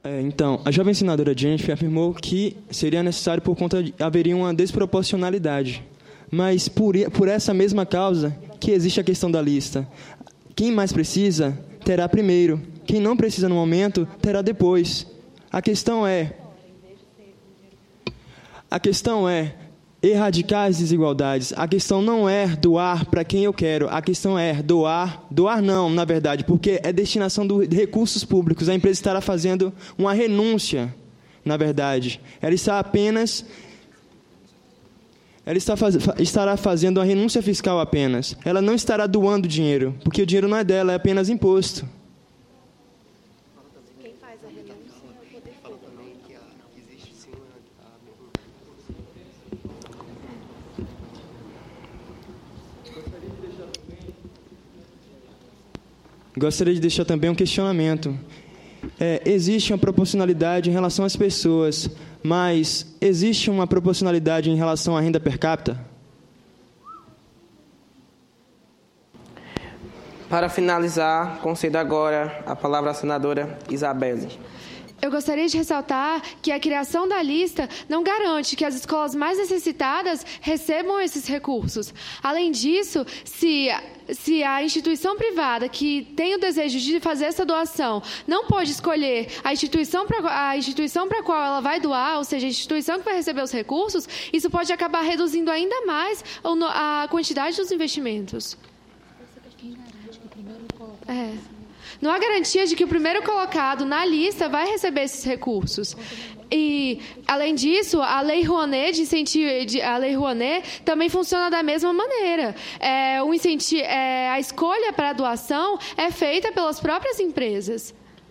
Então, a jovem senadora Jennifer afirmou que seria necessário por conta de haveria uma desproporcionalidade. Mas por essa mesma causa que existe a questão da lista. Quem mais precisa, terá primeiro. Quem não precisa no momento, terá depois. A questão é erradicar as desigualdades. A questão não é doar para quem eu quero. A questão é doar não, na verdade, porque é destinação de recursos públicos. A empresa estará fazendo uma renúncia, na verdade. Ela estará fazendo uma renúncia fiscal apenas. Ela não estará doando dinheiro, porque o dinheiro não é dela, é apenas imposto. Quem faz a renúncia é o poder público. Existe sim Gostaria de deixar também um questionamento. Existe uma proporcionalidade em relação às pessoas, mas existe uma proporcionalidade em relação à renda per capita? Para finalizar, concedo agora a palavra à senadora Isabelle. Eu gostaria de ressaltar que a criação da lista não garante que as escolas mais necessitadas recebam esses recursos. Além disso, se a instituição privada que tem o desejo de fazer essa doação não pode escolher a instituição para a qual ela vai doar, ou seja, a instituição que vai receber os recursos, isso pode acabar reduzindo ainda mais a quantidade dos investimentos. Não há garantia de que o primeiro colocado na lista vai receber esses recursos. E, além disso, a Lei Rouanet, a Lei Rouanet também funciona da mesma maneira. A escolha para a doação é feita pelas próprias empresas.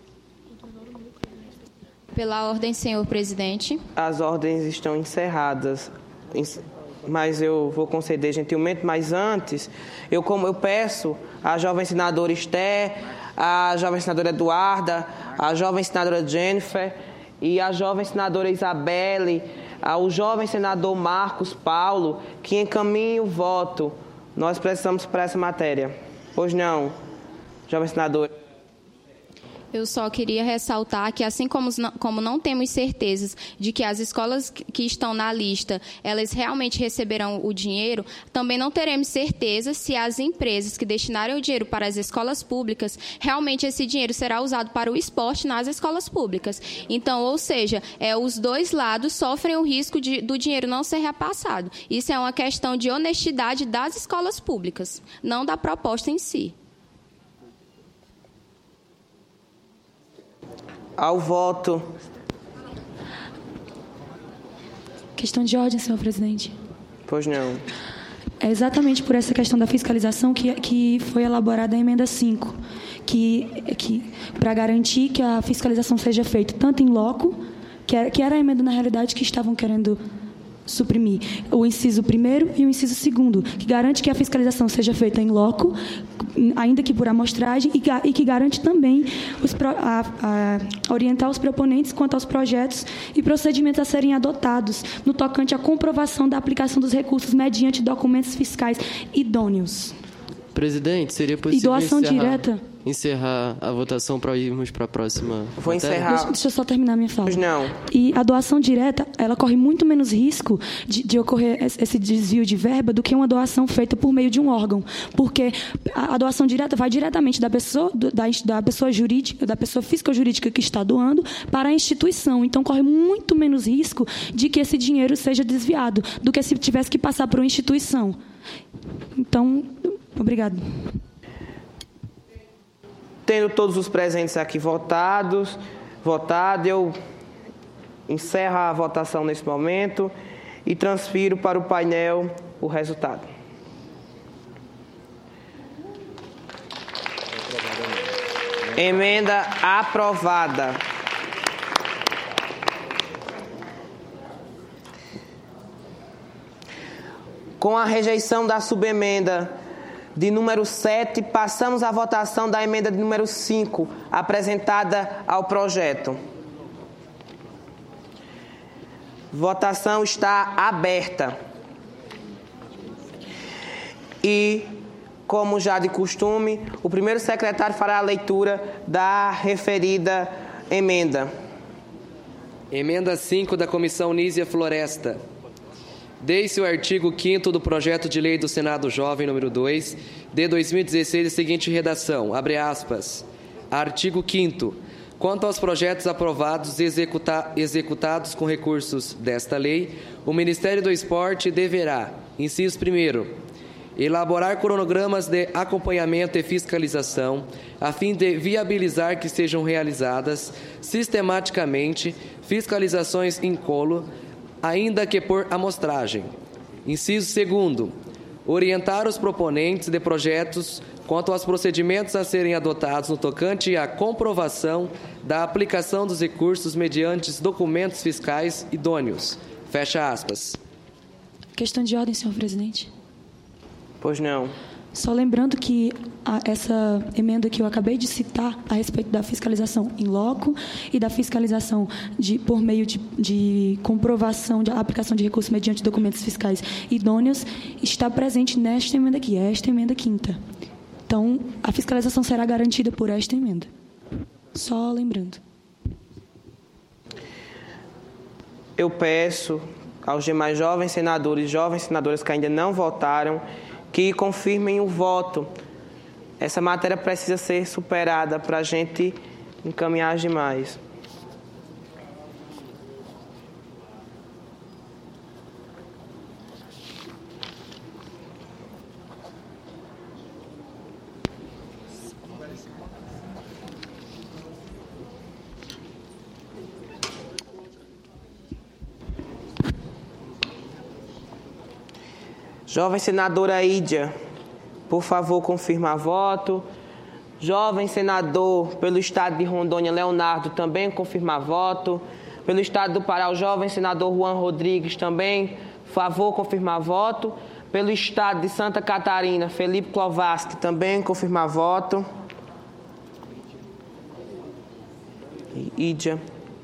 Pela ordem, senhor presidente. As ordens estão encerradas, mas eu vou conceder gentilmente. Mas antes, eu peço à jovem senadora Esther, à jovem senadora Eduarda, à jovem senadora Jennifer e à jovem senadora Isabelle, ao jovem senador Marcos Paulo, que encaminhe o voto. Nós precisamos para essa matéria. Pois não, jovem senadora? Eu só queria ressaltar que, assim como não temos certezas de que as escolas que estão na lista, elas realmente receberão o dinheiro, também não teremos certeza se as empresas que destinarem o dinheiro para as escolas públicas, realmente esse dinheiro será usado para o esporte nas escolas públicas. Então, ou seja, os dois lados sofrem o risco do dinheiro não ser repassado. Isso é uma questão de honestidade das escolas públicas, não da proposta em si. Ao voto. Questão de ordem, senhor presidente. Pois não. É exatamente por essa questão da fiscalização que foi elaborada a emenda 5, que para garantir que a fiscalização seja feita tanto em loco, que era a emenda, na realidade, que estavam querendo suprimir, o inciso 1º e o inciso 2º, que garante que a fiscalização seja feita em loco, ainda que por amostragem, e que garante também orientar os proponentes quanto aos projetos e procedimentos a serem adotados no tocante à comprovação da aplicação dos recursos mediante documentos fiscais idôneos. Presidente, seria possível e doação direta? Encerrar a votação para irmos para a próxima? Vou encerrar. Deixa eu só terminar minha fala. Pois não. E a doação direta, ela corre muito menos risco de ocorrer esse desvio de verba do que uma doação feita por meio de um órgão. Porque a doação direta vai diretamente da pessoa jurídica, da pessoa física ou jurídica que está doando para a instituição. Então, corre muito menos risco de que esse dinheiro seja desviado do que se tivesse que passar por uma instituição. Então, obrigado. Tendo todos os presentes aqui votado, eu encerro a votação nesse momento e transfiro para o painel o resultado. Emenda aprovada. Com a rejeição da subemenda de número 7, passamos à votação da emenda de número 5, apresentada ao projeto. Votação está aberta. E, como já de costume, o primeiro secretário fará a leitura da referida emenda. Emenda 5 da Comissão Nízia Floresta. Deixe o artigo 5º do projeto de lei do Senado Jovem número 2, de 2016, a seguinte redação, abre aspas, artigo 5º. Quanto aos projetos aprovados e executados com recursos desta lei, o Ministério do Esporte deverá, inciso 1º, elaborar cronogramas de acompanhamento e fiscalização, a fim de viabilizar que sejam realizadas sistematicamente fiscalizações incolo, ainda que por amostragem. Inciso 2º, orientar os proponentes de projetos quanto aos procedimentos a serem adotados no tocante à comprovação da aplicação dos recursos mediante documentos fiscais idôneos. Fecha aspas. Questão de ordem, senhor presidente. Pois não. Só lembrando que essa emenda que eu acabei de citar a respeito da fiscalização in loco e da fiscalização por meio de comprovação da aplicação de recursos mediante documentos fiscais idôneos está presente nesta emenda aqui, esta emenda 5ª. Então, a fiscalização será garantida por esta emenda. Só lembrando. Eu peço aos demais jovens senadores e jovens senadoras que ainda não votaram que confirmem o voto. Essa matéria precisa ser superada para a gente encaminhar as demais. Jovem senadora Ídia, por favor, confirmar voto. Jovem senador pelo estado de Rondônia, Leonardo, também confirmar voto. Pelo estado do Pará, o jovem senador Juan Rodrigues, também, favor, confirmar voto. Pelo estado de Santa Catarina, Felipe Clovaski, também confirmar voto. Ídia.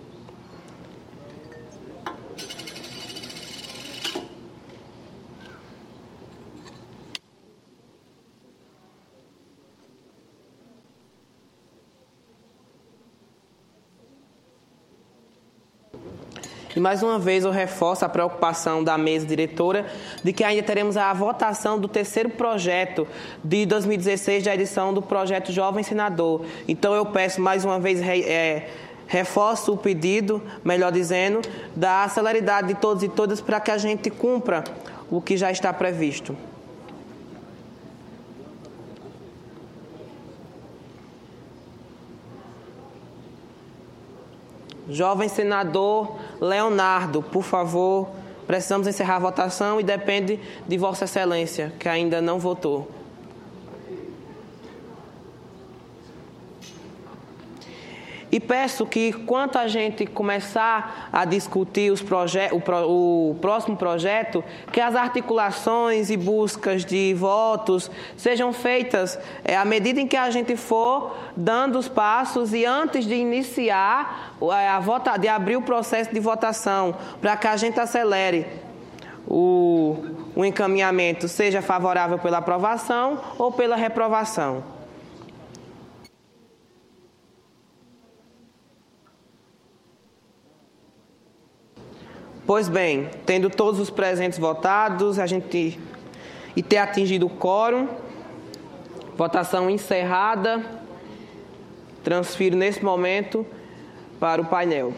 E mais uma vez eu reforço a preocupação da mesa diretora de que ainda teremos a votação do terceiro projeto de 2016 da edição do projeto Jovem Senador. Então eu peço mais uma vez, reforço o pedido, melhor dizendo, da celeridade de todos e todas para que a gente cumpra o que já está previsto. Jovem senador Leonardo, por favor, precisamos encerrar a votação e depende de Vossa Excelência, que ainda não votou. E peço que, quando a gente começar a discutir o próximo projeto, que as articulações e buscas de votos sejam feitas à medida em que a gente for dando os passos e antes de iniciar, de abrir o processo de votação, para que a gente acelere o encaminhamento, seja favorável pela aprovação ou pela reprovação. Pois bem, tendo todos os presentes votados, e ter atingido o quórum, votação encerrada, transfiro nesse momento para o painel.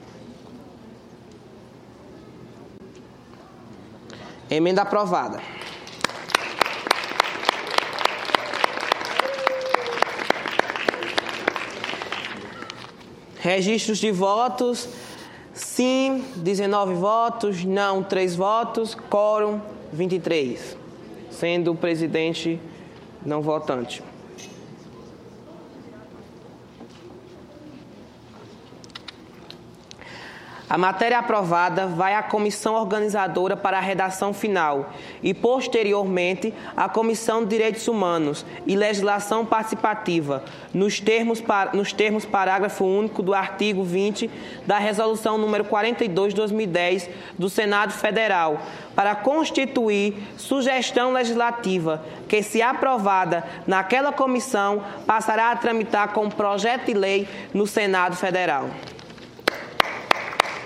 Emenda aprovada. Registros de votos. Sim, 19 votos, não, 3 votos, quórum 23, sendo o presidente não votante. A matéria aprovada vai à comissão organizadora para a redação final e, posteriormente, à Comissão de Direitos Humanos e Legislação Participativa, nos termos parágrafo único do artigo 20 da Resolução número 42 de 2010 do Senado Federal, para constituir sugestão legislativa que, se aprovada naquela comissão, passará a tramitar como projeto de lei no Senado Federal.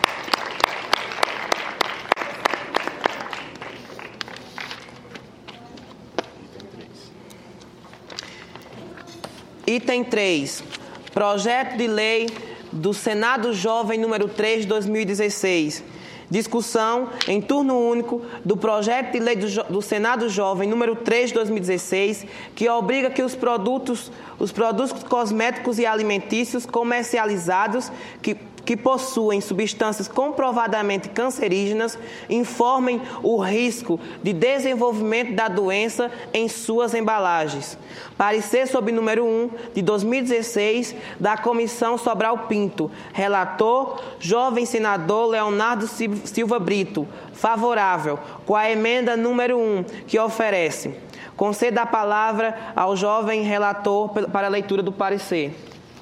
Item 3. Projeto de Lei do Senado Jovem número 3 de 2016. Discussão em turno único do projeto de lei do Senado Jovem número 3 de 2016, que obriga que os produtos cosméticos e alimentícios comercializados que possuem substâncias comprovadamente cancerígenas informem o risco de desenvolvimento da doença em suas embalagens. Parecer sob número 1 de 2016 da Comissão Sobral Pinto. Relator, jovem senador Leonardo Silva Brito. Favorável, com a emenda número 1, que oferece. Conceda a palavra ao jovem relator para a leitura do parecer.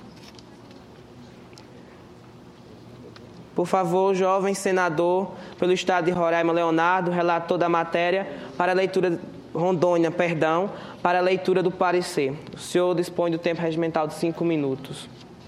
Por favor, jovem senador pelo Estado de Roraima, Leonardo, relator da matéria, para a leitura, Rondônia, perdão, para a leitura do parecer. O senhor dispõe do tempo regimental de 5 minutos.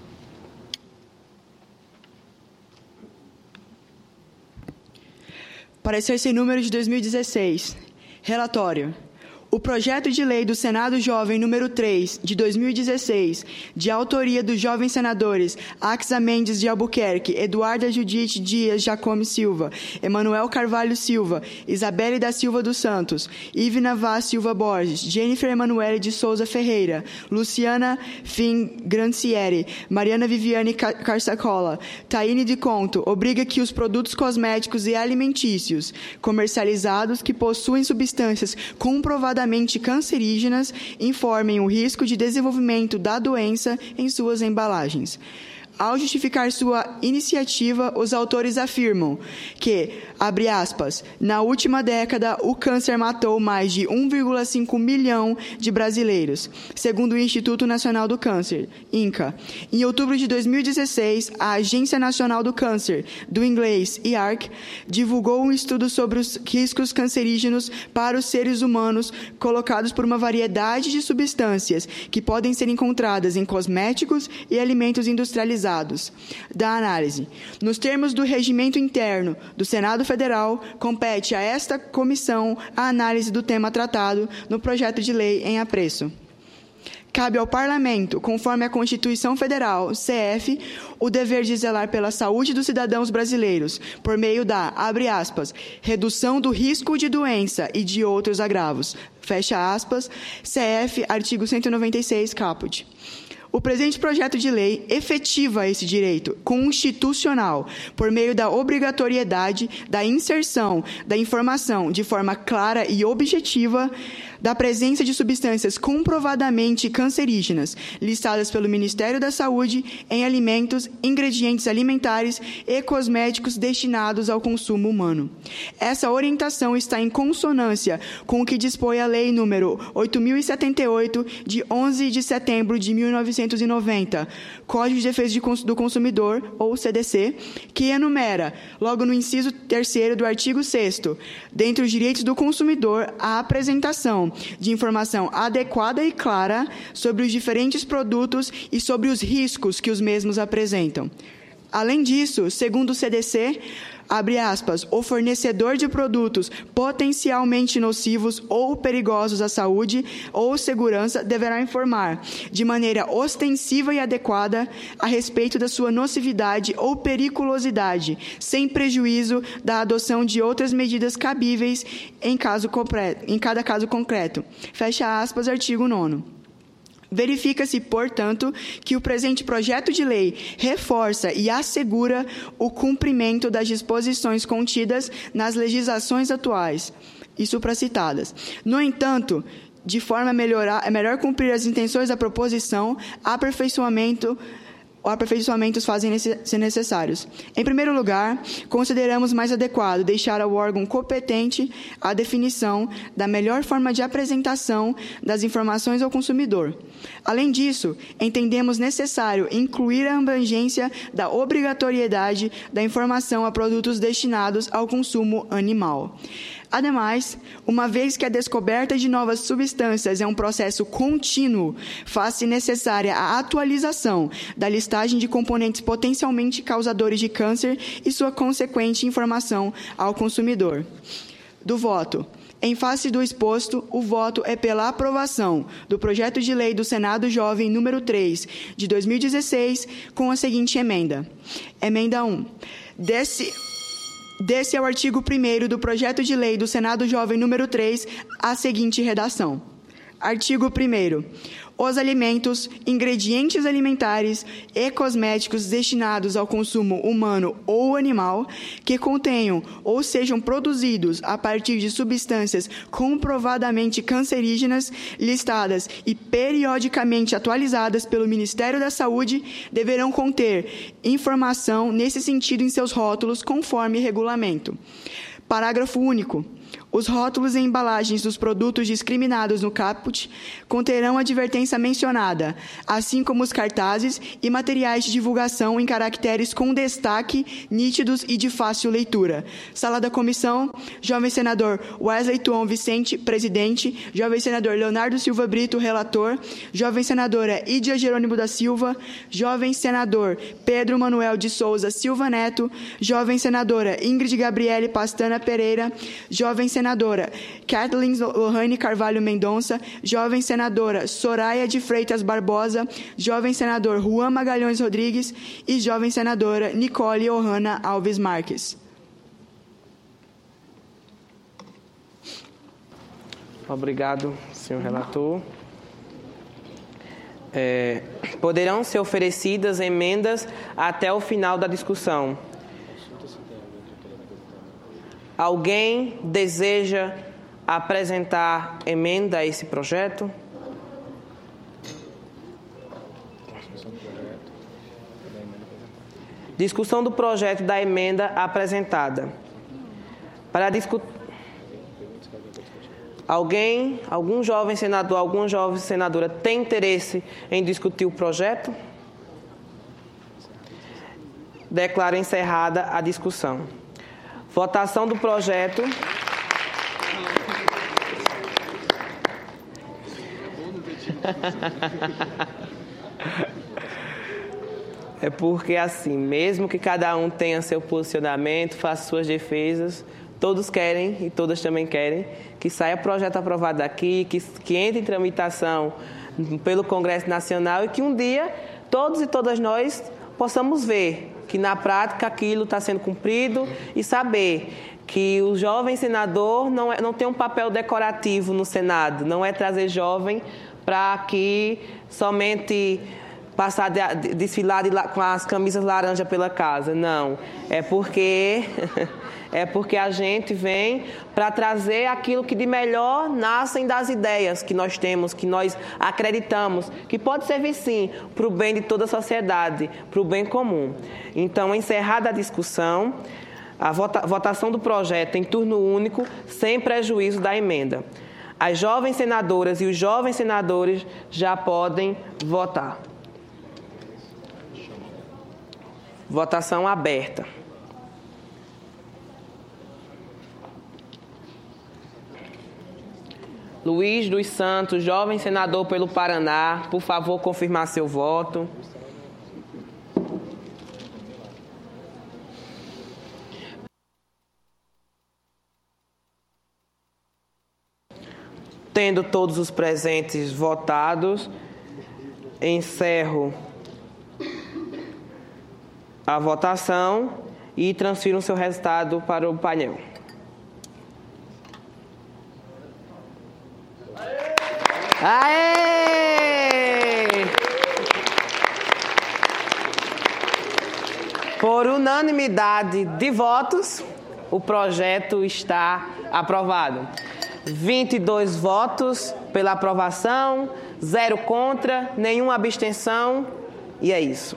Parecer sem número de 2016. Relatório. O projeto de lei do Senado Jovem número 3, de 2016, de autoria dos jovens senadores Axa Mendes de Albuquerque, Eduarda Judite Dias Jacome Silva, Emanuel Carvalho Silva, Isabelle da Silva dos Santos, Ivna Vaz Silva Borges, Jennifer Emanuele de Souza Ferreira, Luciana Fim Grancieri, Mariana Viviane Carsacola, Taine de Conto, obriga que os produtos cosméticos e alimentícios comercializados que possuem substâncias comprovadamente cancerígenas informem o risco de desenvolvimento da doença em suas embalagens. Ao justificar sua iniciativa, os autores afirmam que, abre aspas, na última década o câncer matou mais de 1,5 milhão de brasileiros, segundo o Instituto Nacional do Câncer, INCA. Em outubro de 2016, a Agência Nacional do Câncer, do inglês IARC, divulgou um estudo sobre os riscos cancerígenos para os seres humanos colocados por uma variedade de substâncias que podem ser encontradas em cosméticos e alimentos industrializados. Da análise. Nos termos do regimento interno do Senado Federal, compete a esta comissão a análise do tema tratado no projeto de lei em apreço. Cabe ao Parlamento, conforme a Constituição Federal, CF, o dever de zelar pela saúde dos cidadãos brasileiros, por meio da, abre aspas, redução do risco de doença e de outros agravos, fecha aspas, CF, artigo 196, caput. O presente projeto de lei efetiva esse direito constitucional por meio da obrigatoriedade da inserção da informação de forma clara e objetiva da presença de substâncias comprovadamente cancerígenas listadas pelo Ministério da Saúde em alimentos, ingredientes alimentares e cosméticos destinados ao consumo humano. Essa orientação está em consonância com o que dispõe a Lei número 8.078, de 11 de setembro de 1990, Código de Defesa do Consumidor, ou CDC, que enumera, logo no inciso 3º do artigo 6º, dentre os direitos do consumidor, a apresentação de informação adequada e clara sobre os diferentes produtos e sobre os riscos que os mesmos apresentam. Além disso, segundo o CDC, abre aspas, o fornecedor de produtos potencialmente nocivos ou perigosos à saúde ou segurança deverá informar, de maneira ostensiva e adequada, a respeito da sua nocividade ou periculosidade, sem prejuízo da adoção de outras medidas cabíveis em cada caso concreto. Fecha aspas, artigo 9º. Verifica-se, portanto, que o presente projeto de lei reforça e assegura o cumprimento das disposições contidas nas legislações atuais e supracitadas. No entanto, de forma a melhor cumprir as intenções da proposição, aperfeiçoamentos fazem ser necessários. Em primeiro lugar, consideramos mais adequado deixar ao órgão competente a definição da melhor forma de apresentação das informações ao consumidor. Além disso, entendemos necessário incluir a abrangência da obrigatoriedade da informação a produtos destinados ao consumo animal. Ademais, uma vez que a descoberta de novas substâncias é um processo contínuo, faz-se necessária a atualização da listagem de componentes potencialmente causadores de câncer e sua consequente informação ao consumidor. Do voto. Em face do exposto, o voto é pela aprovação do projeto de lei do Senado Jovem número 3, de 2016, com a seguinte emenda. Emenda 1. Desse ao artigo 1º do projeto de lei do Senado Jovem número 3, a seguinte redação. Artigo 1º. Os alimentos, ingredientes alimentares e cosméticos destinados ao consumo humano ou animal que contenham ou sejam produzidos a partir de substâncias comprovadamente cancerígenas, listadas e periodicamente atualizadas pelo Ministério da Saúde, deverão conter informação nesse sentido em seus rótulos, conforme regulamento. Parágrafo único. Os rótulos e embalagens dos produtos discriminados no caput conterão a advertência mencionada, assim como os cartazes e materiais de divulgação em caracteres com destaque, nítidos e de fácil leitura. Sala da Comissão, Jovem Senador Wesley Tuon Vicente, presidente, Jovem Senador Leonardo Silva Brito, relator, Jovem Senadora Idia Jerônimo da Silva, Jovem Senador Pedro Manuel de Souza Silva Neto, Jovem Senadora Ingrid Gabriele Pastana Pereira, Jovem Senadora Kathleen Lohane Carvalho Mendonça, Jovem Senadora Soraya de Freitas Barbosa, Jovem Senador Juan Magalhães Rodrigues e Jovem Senadora Nicole Ohana Alves Marques. Obrigado, senhor relator. Poderão ser oferecidas emendas até o final da discussão. Alguém deseja apresentar emenda a esse projeto? Discussão do projeto da emenda apresentada. Para discutir. Algum jovem senador, alguma jovem senadora tem interesse em discutir o projeto? Declaro encerrada a discussão. Votação do projeto. É porque assim, mesmo que cada um tenha seu posicionamento, faça suas defesas, todos querem e todas também querem que saia projeto aprovado daqui, que entre em tramitação pelo Congresso Nacional e que um dia todos e todas nós possamos ver que na prática aquilo está sendo cumprido e saber que o jovem senador não tem um papel decorativo no Senado, não é trazer jovem para que somente passar desfilar com as camisas laranja pela casa, não. É porque a gente vem para trazer aquilo que de melhor nascem das ideias que nós temos, que nós acreditamos, que pode servir sim para o bem de toda a sociedade, para o bem comum. Então, encerrada a discussão, a votação do projeto em turno único, sem prejuízo da emenda. As jovens senadoras e os jovens senadores já podem votar. Votação aberta. Luiz dos Santos, jovem senador pelo Paraná, por favor, confirmar seu voto. Tendo todos os presentes votados, encerro a votação e transfiro o seu resultado para o painel. Aê! Por unanimidade de votos, o projeto está aprovado. 22 votos pela aprovação, 0 contra, nenhuma abstenção, e é isso.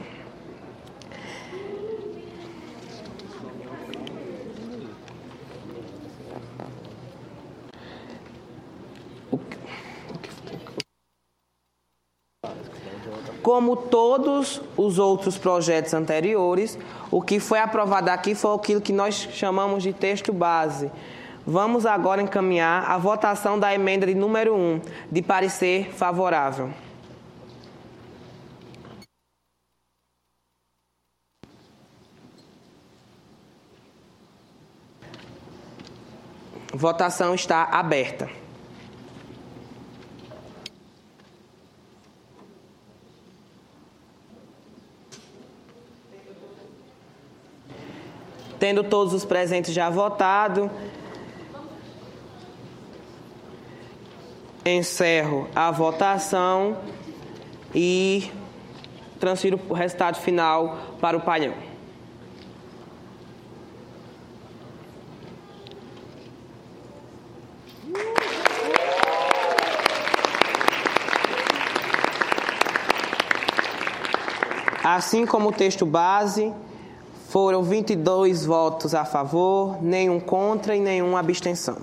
Como todos os outros projetos anteriores, o que foi aprovado aqui foi aquilo que nós chamamos de texto base. Vamos agora encaminhar a votação da emenda de número 1, de parecer favorável. Votação está aberta. Tendo todos os presentes já votado, encerro a votação e transfiro o resultado final para o painel. Assim como o texto base, foram 22 votos a favor, nenhum contra e nenhuma abstenção.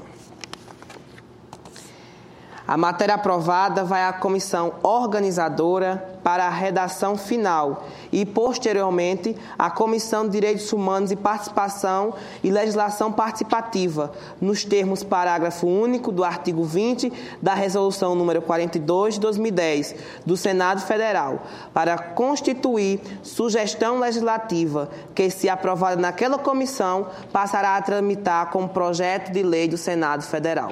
A matéria aprovada vai à comissão organizadora para a redação final e, posteriormente, à Comissão de Direitos Humanos e Participação e Legislação Participativa, nos termos parágrafo único do artigo 20 da Resolução número 42 de 2010 do Senado Federal, para constituir sugestão legislativa que, se aprovada naquela comissão, passará a tramitar como projeto de lei do Senado Federal.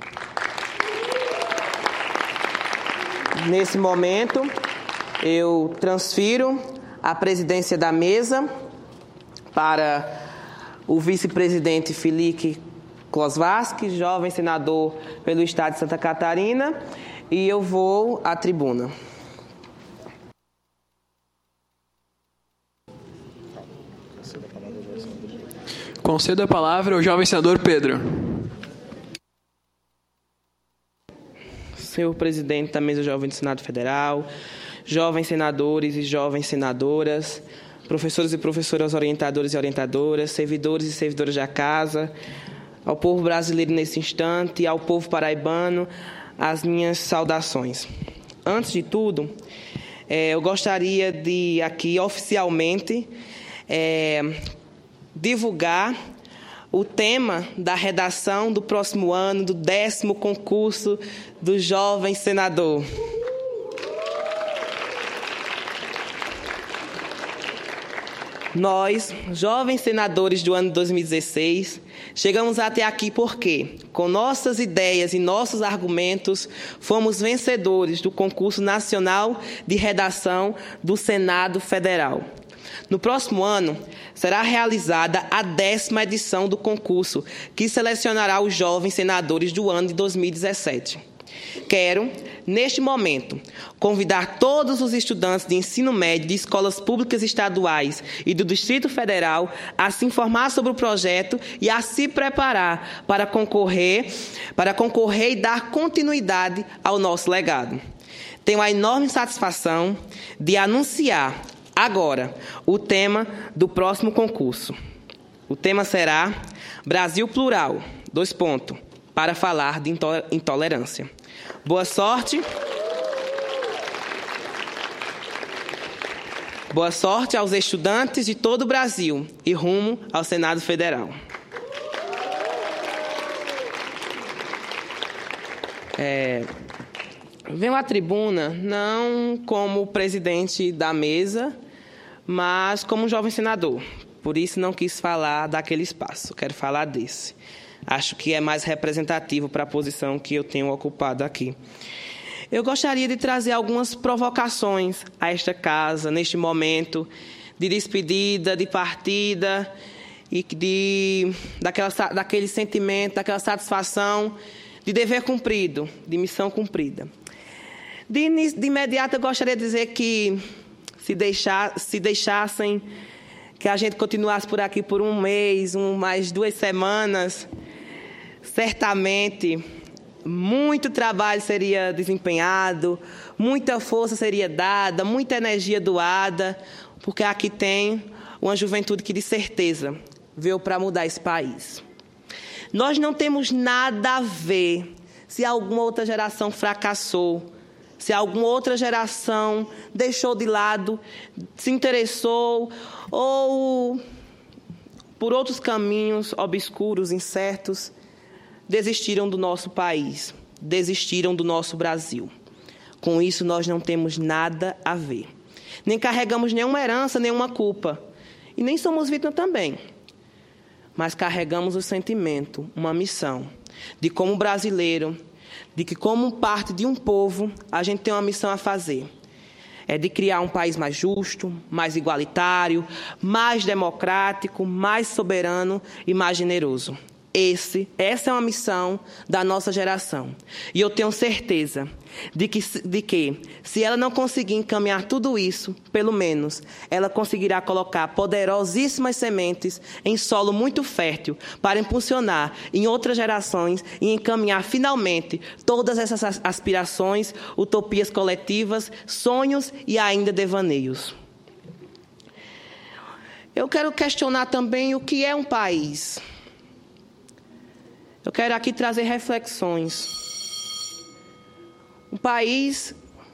Nesse momento, eu transfiro a presidência da mesa para o vice-presidente Felipe Clos Vasques, jovem senador pelo Estado de Santa Catarina, e eu vou à tribuna. Concedo a palavra ao jovem senador Pedro. Senhor presidente da mesa jovem do Senado Federal, jovens senadores e jovens senadoras, professores e professoras orientadores e orientadoras, servidores e servidoras da casa, ao povo brasileiro nesse instante e ao povo paraibano, as minhas saudações. Antes de tudo, eu gostaria de aqui oficialmente divulgar o tema da redação do próximo ano do 10º concurso do Jovem Senador. Nós, jovens senadores do ano 2016, chegamos até aqui porque, com nossas ideias e nossos argumentos, fomos vencedores do concurso nacional de redação do Senado Federal. No próximo ano, será realizada a 10ª edição do concurso, que selecionará os jovens senadores do ano de 2017. Quero, neste momento, convidar todos os estudantes de ensino médio de escolas públicas estaduais e do Distrito Federal a se informar sobre o projeto e a se preparar para concorrer e dar continuidade ao nosso legado. Tenho a enorme satisfação de anunciar agora o tema do próximo concurso. O tema será Brasil Plural, para falar de intolerância. Boa sorte. Boa sorte aos estudantes de todo o Brasil e rumo ao Senado Federal. Venho à tribuna não como presidente da mesa, mas como jovem senador. Por isso não quis falar daquele espaço, quero falar desse. Acho que é mais representativo para a posição que eu tenho ocupado aqui. Eu gostaria de trazer algumas provocações a esta casa, neste momento de despedida, de partida, e daquele sentimento, daquela satisfação de dever cumprido, de missão cumprida. De imediato, eu gostaria de dizer que, se deixassem que a gente continuasse por aqui por um mês, mais 2 semanas, certamente muito trabalho seria desempenhado, muita força seria dada, muita energia doada, porque aqui tem uma juventude que, de certeza, veio para mudar esse país. Nós não temos nada a ver se alguma outra geração fracassou, se alguma outra geração deixou de lado, se interessou ou, por outros caminhos obscuros, incertos, desistiram do nosso país, desistiram do nosso Brasil. Com isso, nós não temos nada a ver. Nem carregamos nenhuma herança, nenhuma culpa. E nem somos vítimas também. Mas carregamos o sentimento, uma missão de como brasileiro, de que como parte de um povo, a gente tem uma missão a fazer. É de criar um país mais justo, mais igualitário, mais democrático, mais soberano e mais generoso. Essa é uma missão da nossa geração. E eu tenho certeza de que, se ela não conseguir encaminhar tudo isso, pelo menos, ela conseguirá colocar poderosíssimas sementes em solo muito fértil para impulsionar em outras gerações e encaminhar finalmente todas essas aspirações, utopias coletivas, sonhos e ainda devaneios. Eu quero questionar também o que é um país. Eu quero aqui trazer reflexões. Um país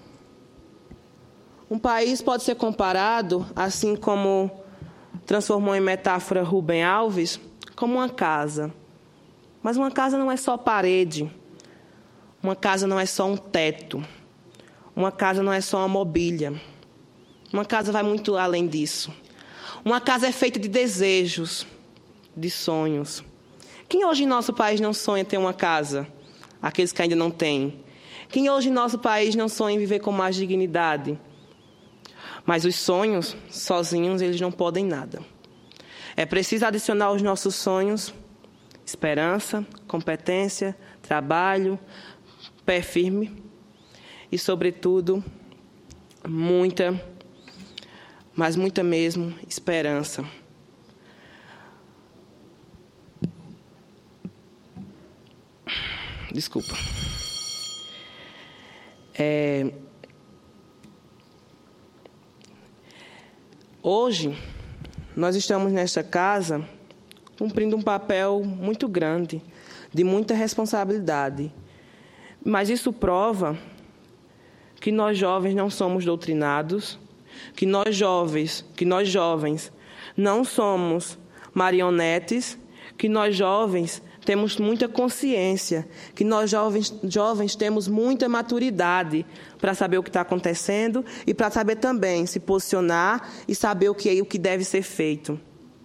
pode ser comparado, assim como transformou em metáfora Rubem Alves, como uma casa. Mas uma casa não é só parede. Uma casa não é só um teto. Uma casa não é só uma mobília. Uma casa vai muito além disso. Uma casa é feita de desejos, de sonhos. Quem hoje em nosso país não sonha ter uma casa? Aqueles que ainda não têm. Quem hoje em nosso país não sonha em viver com mais dignidade? Mas os sonhos, sozinhos, eles não podem nada. É preciso adicionar aos nossos sonhos esperança, competência, trabalho, pé firme e, sobretudo, muita, mas muita mesmo, esperança. Desculpa. Hoje, nós estamos nesta casa cumprindo um papel muito grande, de muita responsabilidade. Mas isso prova que nós jovens não somos doutrinados, que nós jovens não somos marionetes, que nós jovens temos muita consciência, que nós jovens temos muita maturidade para saber o que está acontecendo e para saber também se posicionar e saber o que deve ser feito.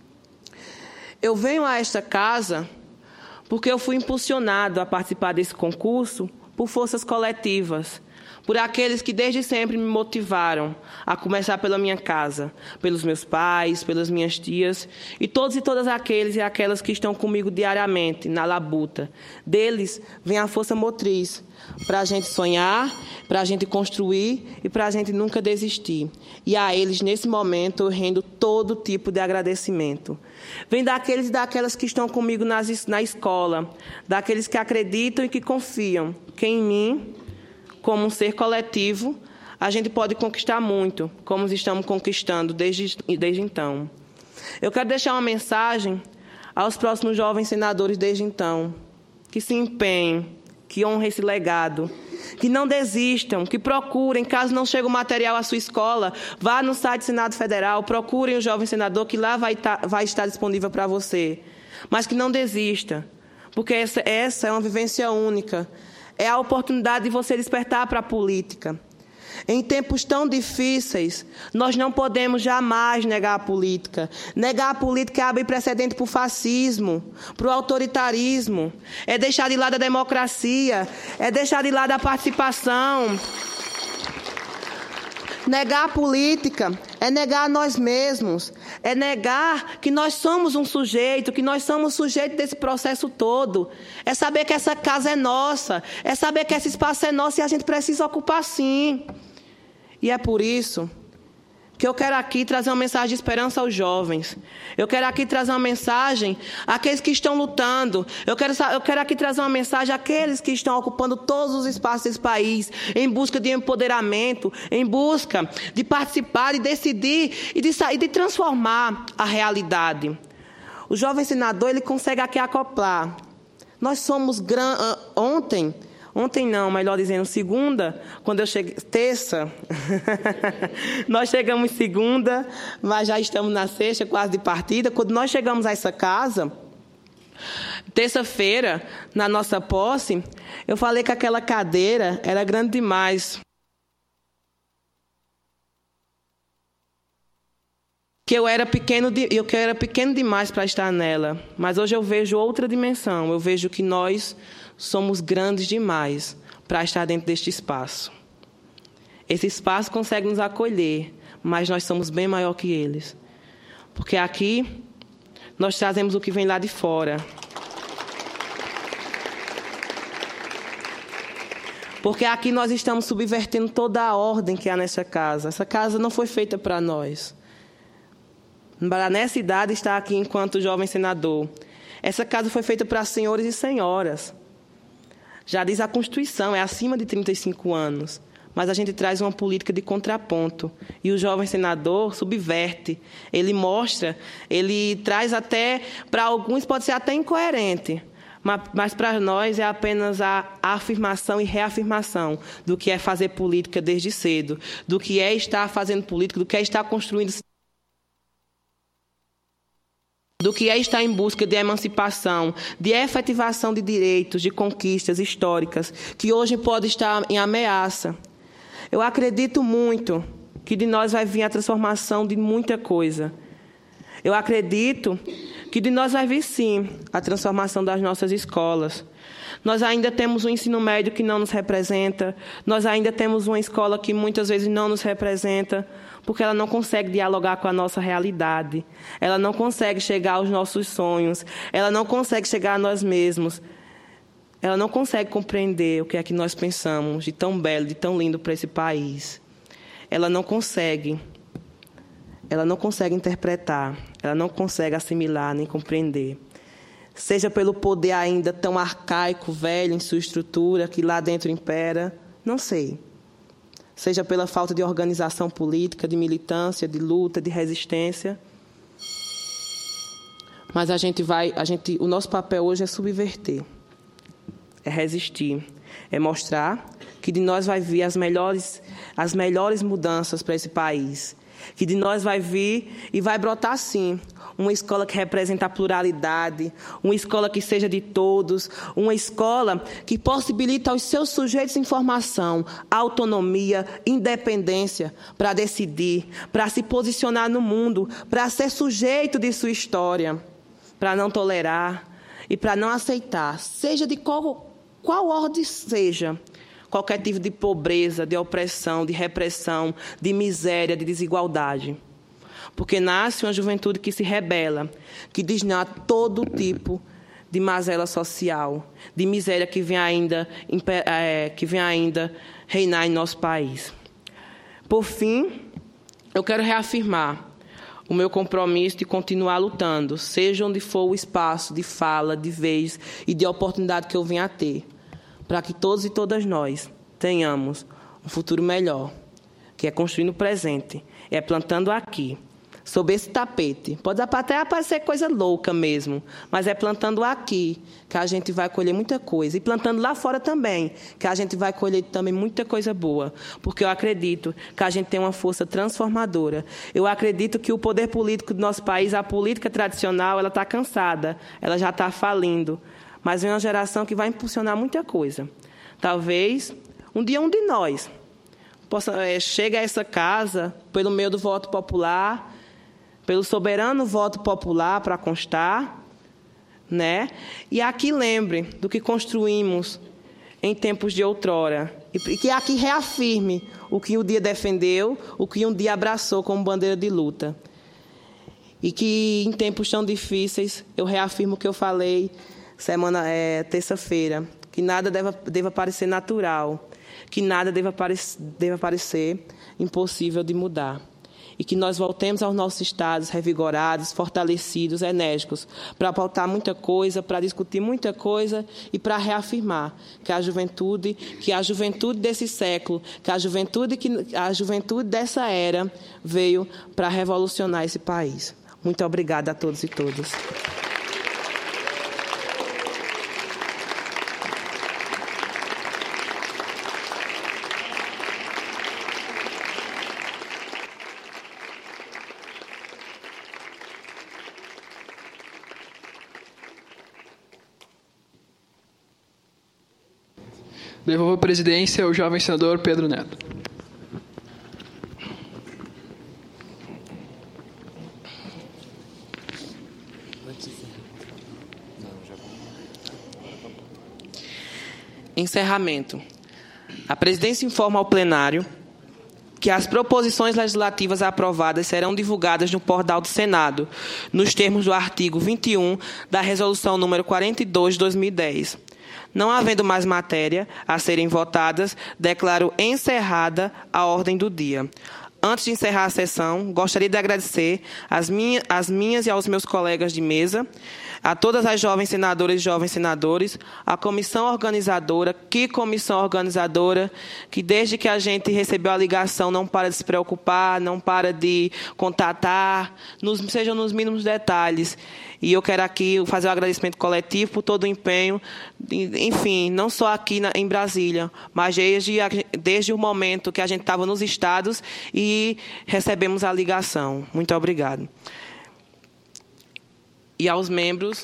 Eu venho a esta casa porque eu fui impulsionado a participar desse concurso por forças coletivas, por aqueles que desde sempre me motivaram a começar pela minha casa, pelos meus pais, pelas minhas tias e todos e todas aqueles e aquelas que estão comigo diariamente na labuta. Deles vem a força motriz para a gente sonhar, para a gente construir e para a gente nunca desistir. E a eles, nesse momento, eu rendo todo tipo de agradecimento. Vem daqueles e daquelas que estão comigo na escola, daqueles que acreditam e que confiam que em mim, como um ser coletivo, a gente pode conquistar muito, como estamos conquistando desde então. Eu quero deixar uma mensagem aos próximos jovens senadores desde então, que se empenhem, que honrem esse legado, que não desistam, que procurem, caso não chegue o material à sua escola, vá no site do Senado Federal, procurem o jovem senador, que lá vai estar disponível para você. Mas que não desista, porque essa é uma vivência única. É a oportunidade de você despertar para a política. Em tempos tão difíceis, nós não podemos jamais negar a política. Negar a política é abrir precedente para o fascismo, para o autoritarismo. É deixar de lado a democracia, é deixar de lado a participação. Negar a política é negar a nós mesmos, é negar que nós somos um sujeito, que nós somos sujeito desse processo todo. É saber que essa casa é nossa, é saber que esse espaço é nosso e a gente precisa ocupar sim. E é por isso que eu quero aqui trazer uma mensagem de esperança aos jovens. Eu quero aqui trazer uma mensagem àqueles que estão lutando. Eu quero aqui trazer uma mensagem àqueles que estão ocupando todos os espaços desse país, em busca de empoderamento, em busca de participar, de decidir e de transformar a realidade. O jovem senador, ele consegue aqui acoplar. Nós somos Ontem não, melhor dizendo, segunda, quando eu cheguei, terça, nós chegamos segunda, mas já estamos na sexta, quase de partida. Quando nós chegamos a essa casa, terça-feira, na nossa posse, eu falei que aquela cadeira era grande demais. que eu era pequeno demais para estar nela, mas hoje eu vejo outra dimensão. Eu vejo que nós somos grandes demais para estar dentro deste espaço. Esse espaço consegue nos acolher, mas nós somos bem maior que eles. Porque aqui nós trazemos o que vem lá de fora. Porque aqui nós estamos subvertendo toda a ordem que há nessa casa. Essa casa não foi feita para nós. Nessa idade está aqui enquanto jovem senador. Essa casa foi feita para senhores e senhoras. Já diz a Constituição, é acima de 35 anos. Mas a gente traz uma política de contraponto. E o jovem senador subverte. Ele mostra, ele traz até, para alguns pode ser até incoerente. Mas para nós é apenas a afirmação e reafirmação do que é fazer política desde cedo, do que é estar fazendo política, do que é estar construindo, do que é estar em busca de emancipação, de efetivação de direitos, de conquistas históricas, que hoje pode estar em ameaça. Eu acredito muito que de nós vai vir a transformação de muita coisa. Eu acredito que de nós vai vir, sim, a transformação das nossas escolas. Nós ainda temos um ensino médio que não nos representa, nós ainda temos uma escola que muitas vezes não nos representa, porque ela não consegue dialogar com a nossa realidade, ela não consegue chegar aos nossos sonhos, ela não consegue chegar a nós mesmos, ela não consegue compreender o que é que nós pensamos de tão belo, de tão lindo para esse país. Ela não consegue interpretar, ela não consegue assimilar nem compreender. Seja pelo poder ainda tão arcaico, velho em sua estrutura, que lá dentro impera, não sei. Seja pela falta de organização política, de militância, de luta, de resistência. Mas o nosso papel hoje é subverter, é resistir, é mostrar que de nós vai vir as melhores mudanças para esse país. Que de nós vai vir e vai brotar, sim, uma escola que representa a pluralidade, uma escola que seja de todos, uma escola que possibilita aos seus sujeitos informação, autonomia, independência para decidir, para se posicionar no mundo, para ser sujeito de sua história, para não tolerar e para não aceitar, seja de qual ordem seja, qualquer tipo de pobreza, de opressão, de repressão, de miséria, de desigualdade. Porque nasce uma juventude que se rebela, que desnata todo tipo de mazela social, de miséria que vem ainda reinar em nosso país. Por fim, eu quero reafirmar o meu compromisso de continuar lutando, seja onde for o espaço de fala, de vez e de oportunidade que eu venha a ter, para que todos e todas nós tenhamos um futuro melhor, que é construindo o presente, é plantando aqui, sob esse tapete. Pode até parecer coisa louca mesmo, mas é plantando aqui que a gente vai colher muita coisa. E plantando lá fora também, que a gente vai colher também muita coisa boa. Porque eu acredito que a gente tem uma força transformadora. Eu acredito que o poder político do nosso país, a política tradicional, ela está cansada, ela já está falindo. Mas vem uma geração que vai impulsionar muita coisa. Talvez um dia um de nós chegue a essa casa pelo meio do voto popular, pelo soberano voto popular, para constar, né? E aqui lembre do que construímos em tempos de outrora. E que aqui reafirme o que um dia defendeu, o que um dia abraçou como bandeira de luta. E que em tempos tão difíceis eu reafirmo o que eu falei terça-feira, que nada deva parecer natural, que nada deva parecer impossível de mudar. E que nós voltemos aos nossos estados revigorados, fortalecidos, enérgicos, para pautar muita coisa, para discutir muita coisa e para reafirmar que a juventude desse século, que a juventude dessa era veio para revolucionar esse país. Muito obrigada a todos e todas. Devolvo a presidência ao jovem senador Pedro Neto. Encerramento. A presidência informa ao plenário que as proposições legislativas aprovadas serão divulgadas no portal do Senado, nos termos do artigo 21 da Resolução número 42 de 2010. Não havendo mais matéria a serem votadas, declaro encerrada a ordem do dia. Antes de encerrar a sessão, gostaria de agradecer às minhas e aos meus colegas de mesa, a todas as jovens senadoras e jovens senadores, a comissão organizadora, que desde que a gente recebeu a ligação não para de se preocupar, não para de contatar, sejam nos mínimos detalhes. E eu quero aqui fazer um agradecimento coletivo por todo o empenho, enfim, não só aqui em Brasília, mas desde o momento que a gente estava nos estados e recebemos a ligação. Muito obrigado. E aos membros...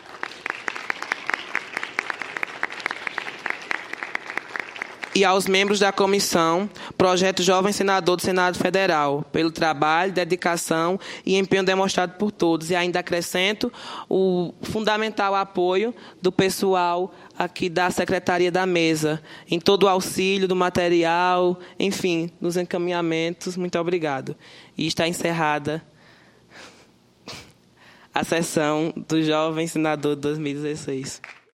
E aos membros da comissão, Projeto Jovem Senador do Senado Federal, pelo trabalho, dedicação e empenho demonstrado por todos. E ainda acrescento o fundamental apoio do pessoal aqui da Secretaria da Mesa, em todo o auxílio do material, enfim, nos encaminhamentos. Muito obrigado. E está encerrada a sessão do Jovem Senador de 2016.